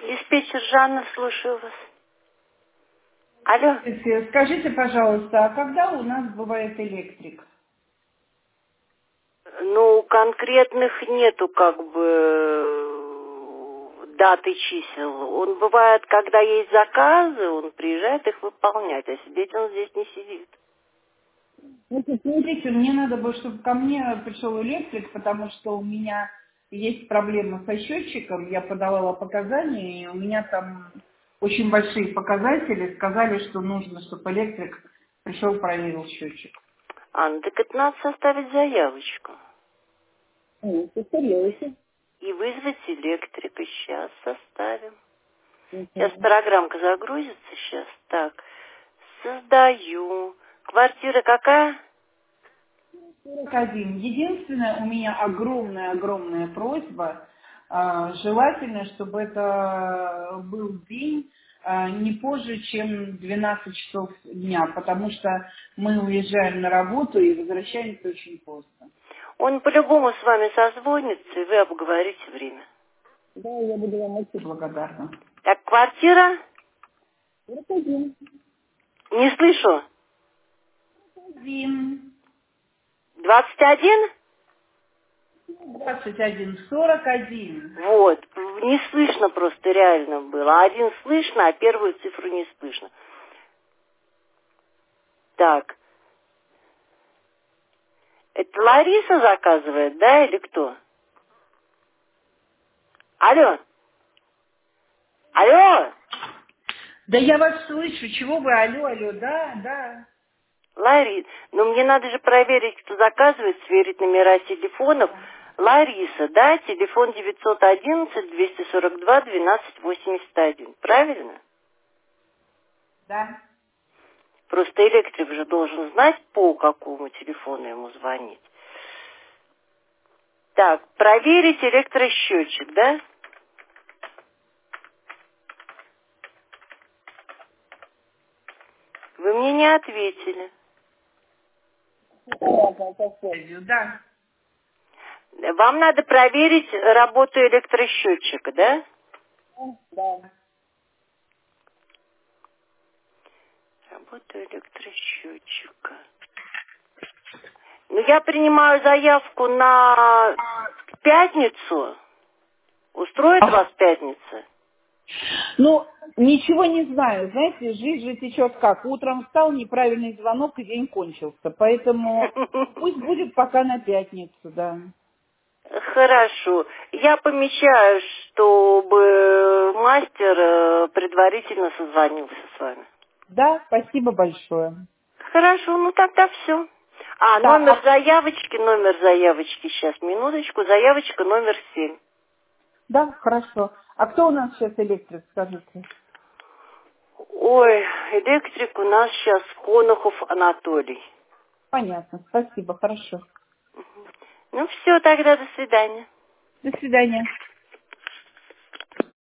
Диспетчер Жанна, слушаю вас. Алло. Скажите, пожалуйста, а когда у нас бывает электрик? Ну, конкретных нету даты чисел. Он бывает, когда есть заказы, он приезжает их выполнять, а сидеть он здесь не сидит. Значит, смотрите, мне надо было, чтобы ко мне пришел электрик, потому что у меня есть проблема со счетчиком. Я подавала показания, и у меня там очень большие показатели. Сказали, что нужно, чтобы электрик пришел, проверил счетчик. Ну так это надо составить заявочку. Постарелся. И вызвать электрика. Сейчас составим. Сейчас программка загрузится. Сейчас. Так. Создаю. Квартира какая? 41. Единственное, у меня огромная просьба. Желательно, чтобы это был день не позже, чем 12 часов дня, потому что мы уезжаем на работу и возвращаемся очень поздно. Он по-любому с вами созвонится, и вы обговорите время. Да, я буду вам очень благодарна. Так, квартира? 41. Не слышу. 1. 21? 21. 41. Вот. Не слышно просто реально было. Один слышно, а первую цифру не слышно. Так. Это Лариса заказывает, да, или кто? Алло. Алло. Да я вас слышу. Чего вы? Алло, да. Лариса. Но мне надо же проверить, кто заказывает, сверить номера телефонов. Лариса, да? Телефон 911-242-1281. Правильно? Да. Просто электрик же должен знать, по какому телефону ему звонить. Так, проверить электросчетчик, да? Вы мне не ответили. Да. Вам надо проверить работу электросчетчика, да? Да. Работу электросчетчика. Ну, я принимаю заявку на пятницу. Устроит вас пятница? Ну, ничего не знаю. Знаете, жизнь же течет как? Утром встал, неправильный звонок, и день кончился. Поэтому пусть будет пока на пятницу, да. Хорошо. Я помечаю, чтобы мастер предварительно созвонился с вами. Да, спасибо большое. Хорошо, ну тогда все. Да, Номер заявочки, сейчас, минуточку, заявочка номер 7. да, хорошо. А кто у нас сейчас электрик, скажите? Ой, электрик у нас сейчас Конохов Анатолий. Понятно, спасибо, хорошо. Ну все, тогда до свидания. До свидания.